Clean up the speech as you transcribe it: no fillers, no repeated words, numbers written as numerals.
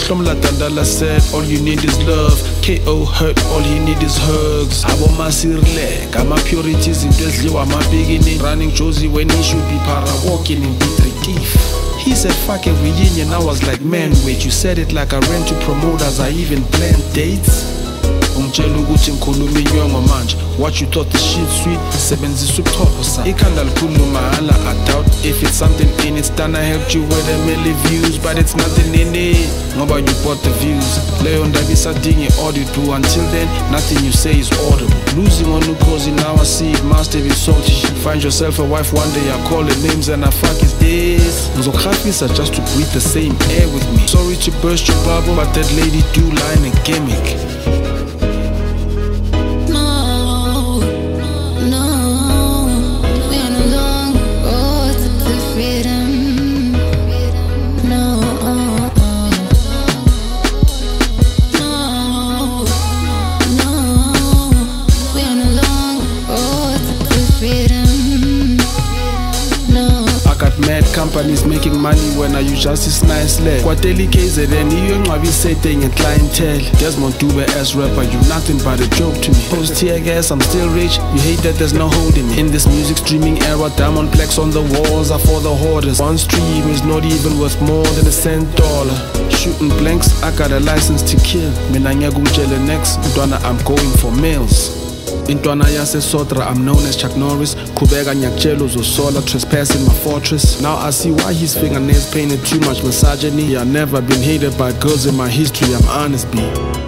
Shomla Dandala said, all you need is love. KO hurt, all you need is hugs. Abo masirle, kama purities in Desliwa, my beginning. Running Josie when he should be para walking in thief. He said fuck a reunion, I was like man wait, you said it like I ran to promoters, I even planned dates. Umtshela ukuthi ngikhuluma inyongo manje. What you thought the shit sweet, sebenzisa ubuchopho sa. Ikhanda likhuluma hala, I doubt if it's something in it. Stan, I helped you with a million views, but it's nothing in it. Ngoba you bought the views. Leyo ndaba isadinga audio through. Until then, nothing you say is audible. Losing on Nukosi, now I see it must have been salty. Find yourself a wife one day, I call her names and I fuck is this. Ngizokuhafisa just to breathe the same air with me. Sorry to burst your bubble, but that lady do line a gimmick. Mad companies making money when I use justice nicely. Kwateli KZN, you ngwabi setting a clientele. Desmond Dube as rapper, you nothing but a joke to me. Post tear gas, I'm still rich. You hate that there's no holding me. In this music streaming era, diamond plaques on the walls are for the hoarders. One stream is not even worth more than $1 Shooting blanks, I got a license to kill. Mina ngiyakutshela next, Dwana, I'm going for males. Intwana yase Sotra, I'm known as Chuck Norris. Kubega nyakchelo zosola, trespassing my fortress. Now I see why his fingernails painted too much misogyny. I've never been hated by girls in my history, I'm honest, B.